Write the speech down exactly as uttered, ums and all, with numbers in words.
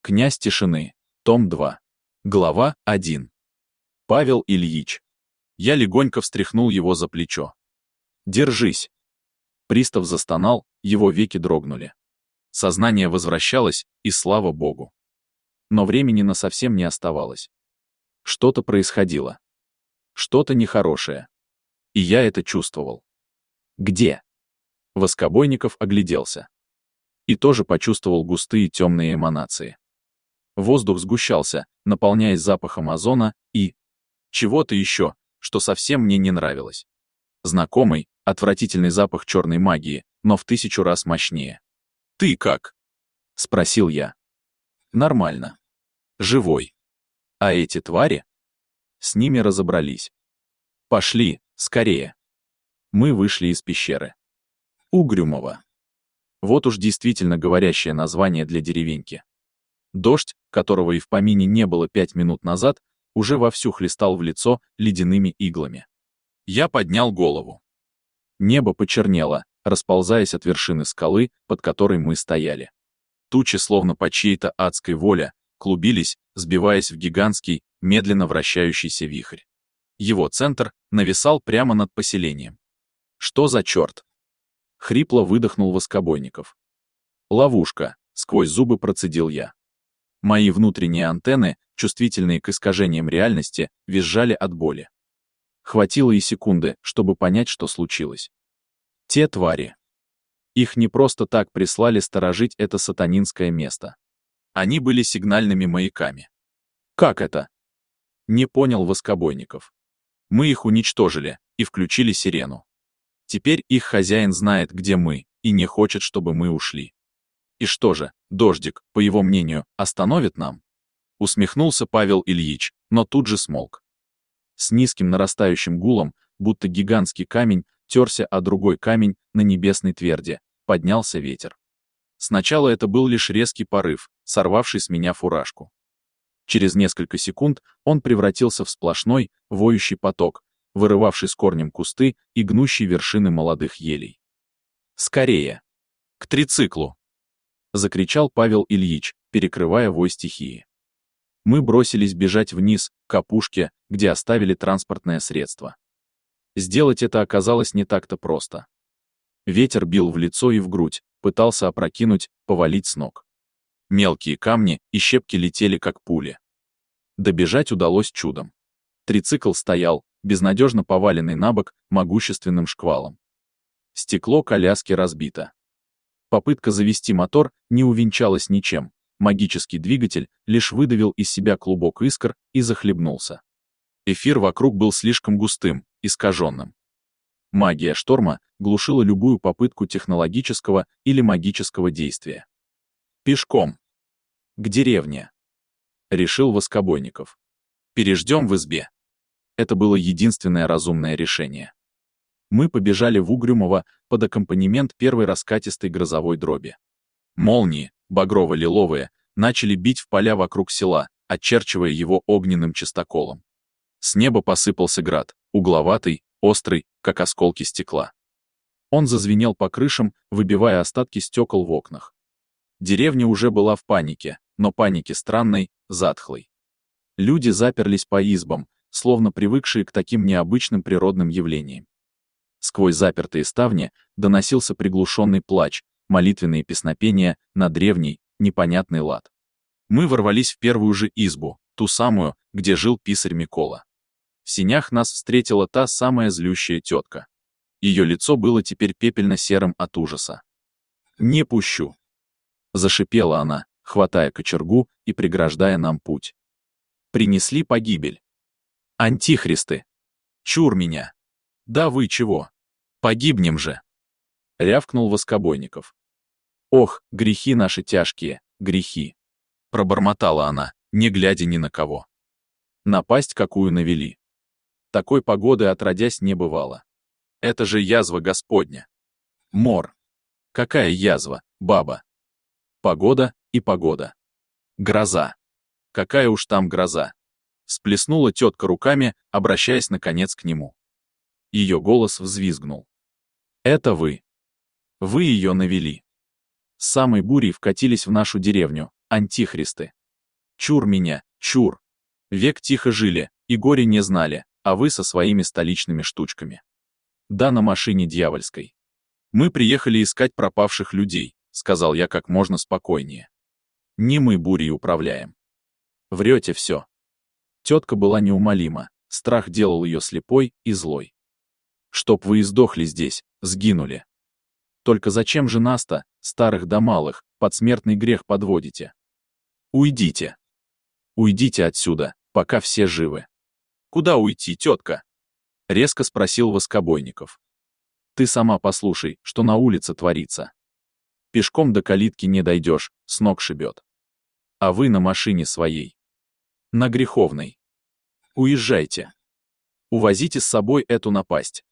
Князь тишины. Том два. Глава один. Павел Ильич. Я легонько встряхнул его за плечо. «Держись!» Пристав застонал, его веки дрогнули. Сознание возвращалось, и слава богу. Но времени на совсем не оставалось. Что-то происходило. Что-то нехорошее. И я это чувствовал. «Где?» Воскобойников огляделся. И тоже почувствовал густые темные эманации. Воздух сгущался, наполняясь запахом озона и чего-то еще, что совсем мне не нравилось. Знакомый, отвратительный запах черной магии, но в тысячу раз мощнее. «Ты как?» — спросил я. «Нормально. Живой. А эти твари?» С ними разобрались. «Пошли, скорее». Мы вышли из пещеры. Угрюмово. Вот уж действительно говорящее название для деревеньки. Дождь, которого и в помине не было пять минут назад, уже вовсю хлестал в лицо ледяными иглами. Я поднял голову. Небо почернело, расползаясь от вершины скалы, под которой мы стояли. Тучи, словно по чьей-то адской воле, клубились, сбиваясь в гигантский, медленно вращающийся вихрь. Его центр нависал прямо над поселением. «Что за черт?» — хрипло выдохнул Воскобойников. «Ловушка», — сквозь зубы процедил я. Мои внутренние антенны, чувствительные к искажениям реальности, визжали от боли. Хватило и секунды, чтобы понять, что случилось. Те твари. Их не просто так прислали сторожить это сатанинское место. Они были сигнальными маяками. Как это? Не понял Воскобойников. Мы их уничтожили и включили сирену. Теперь их хозяин знает, где мы, и не хочет, чтобы мы ушли. И что же, дождик, по его мнению, остановит нам? Усмехнулся Павел Ильич, но тут же смолк. С низким нарастающим гулом, будто гигантский камень, терся о другой камень на небесной тверди, поднялся ветер. Сначала это был лишь резкий порыв, сорвавший с меня фуражку. Через несколько секунд он превратился в сплошной, воющий поток, вырывавший с корнем кусты и гнущий вершины молодых елей. «Скорее! К трициклу!» — закричал Павел Ильич, перекрывая вой стихии. Мы бросились бежать вниз, к опушке, где оставили транспортное средство. Сделать это оказалось не так-то просто. Ветер бил в лицо и в грудь, пытался опрокинуть, повалить с ног. Мелкие камни и щепки летели как пули. Добежать удалось чудом. Трицикл стоял, безнадежно поваленный на бок, могущественным шквалом. Стекло коляски разбито. Попытка завести мотор не увенчалась ничем. Магический двигатель лишь выдавил из себя клубок искр и захлебнулся. Эфир вокруг был слишком густым, искаженным. Магия шторма глушила любую попытку технологического или магического действия. «Пешком. К деревне», — решил Воскобойников. «Переждем в избе». Это было единственное разумное решение. Мы побежали в Угрюмово под аккомпанемент первой раскатистой грозовой дроби. Молнии, багрово-лиловые, начали бить в поля вокруг села, очерчивая его огненным частоколом. С неба посыпался град, угловатый, острый, как осколки стекла. Он зазвенел по крышам, выбивая остатки стекол в окнах. Деревня уже была в панике, но панике странной, затхлой. Люди заперлись по избам, словно привыкшие к таким необычным природным явлениям. Сквозь запертые ставни доносился приглушенный плач, молитвенные песнопения на древний, непонятный лад. Мы ворвались в первую же избу, ту самую, где жил писарь Микола. В сенях нас встретила та самая злющая тетка. Ее лицо было теперь пепельно-серым от ужаса. «Не пущу!» — зашипела она, хватая кочергу и преграждая нам путь. «Принесли погибель. Антихристы! Чур меня! Да вы чего? Погибнем же!» — рявкнул Воскобойников. «Ох, грехи наши тяжкие, грехи!» — пробормотала она, не глядя ни на кого. Напасть какую навели. Такой погоды отродясь не бывало. Это же язва Господня. Мор. Какая язва, баба? Погода и погода. Гроза. Какая уж там гроза. Сплеснула тетка руками, обращаясь наконец к нему. Ее голос взвизгнул. Это вы. Вы ее навели. С самой бурей вкатились в нашу деревню, антихристы. Чур меня, чур. Век тихо жили, и горе не знали, а вы со своими столичными штучками. Да, на машине дьявольской. Мы приехали искать пропавших людей, сказал я как можно спокойнее. Не мы бурей управляем. Врете все. Тетка была неумолима, страх делал ее слепой и злой. Чтоб вы издохли здесь, сгинули. Только зачем же нас-то, старых да малых, под смертный грех подводите? Уйдите. Уйдите отсюда, пока все живы. Куда уйти, тетка? Резко спросил Воскобойников. Ты сама послушай, что на улице творится. Пешком до калитки не дойдешь, с ног шибет. А вы на машине своей. На Греховной. Уезжайте. Увозите с собой эту напасть.